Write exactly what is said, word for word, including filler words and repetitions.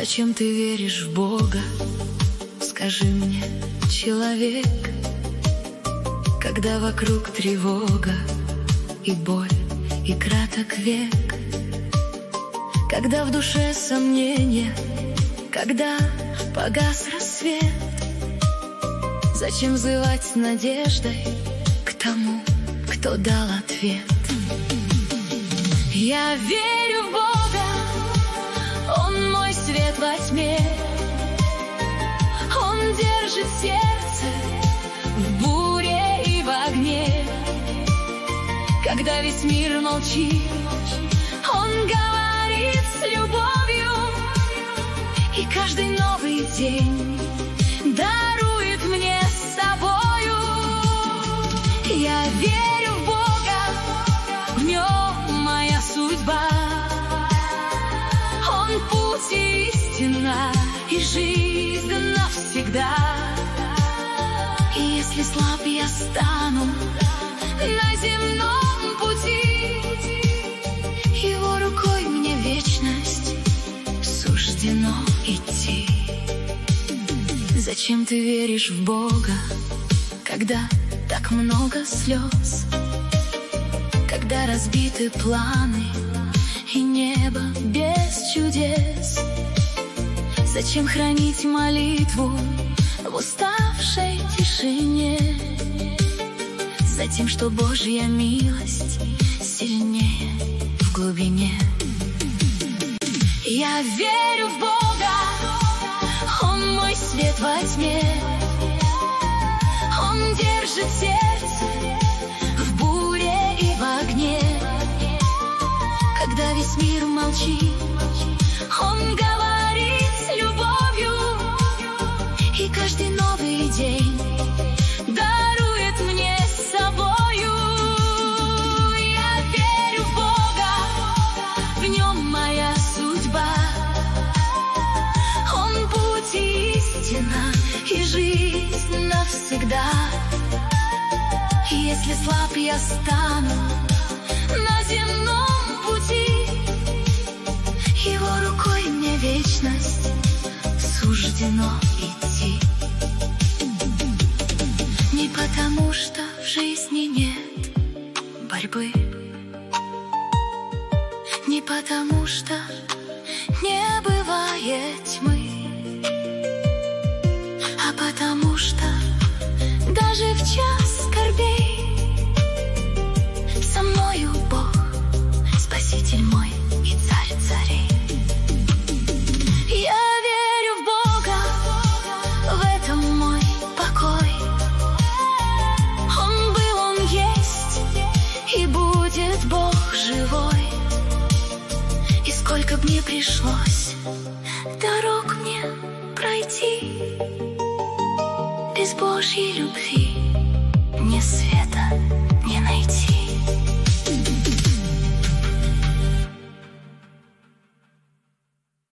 Зачем ты веришь в Бога? Скажи мне, человек, когда вокруг тревога и боль, и краток век, когда в душе сомнения, когда погас рассвет. Зачем взывать с надеждой к тому, кто дал ответ? Я верю в Бога, Он мой свет во тьме, Он держит сердце в буре и в огне. Когда весь мир молчит, Он говорит с любовью, и каждый новый день дарует мне с собою. Я верю в Бога, в Нем моя судьба, Он путь и истина, и жизнь навсегда. И если слаб я стану на земном пути, Его рукой мне вечность суждено идти. Зачем ты веришь в Бога, когда так много слез, когда разбиты планы и небо без чудес? Зачем хранить молитву в уставшей тишине? Затем, что Божья милость сильнее в глубине. Я верю в Бога, Он мой свет во тьме, Он держит сердце в буре и в огне. Когда весь мир молчит, Он говорит с любовью, и каждый новый день дарует мне с собою. Я верю в Бога, в Нем моя судьба, Он путь и истина, и жизнь навсегда. И если слаб я стану на земном пути, Его рукой мне вечность суждено идти. Не потому, что в жизни нет борьбы, не потому, что не бывает тьмы, а потому что даже в час скорбей со мною Бог, Спаситель мой и Царь царей. Я верю в Бога, в этом мой покой. Он был, Он есть, и будет Бог живой. И сколько б ни пришлось дорог мне пройти, без Божьей любви мне света не найти.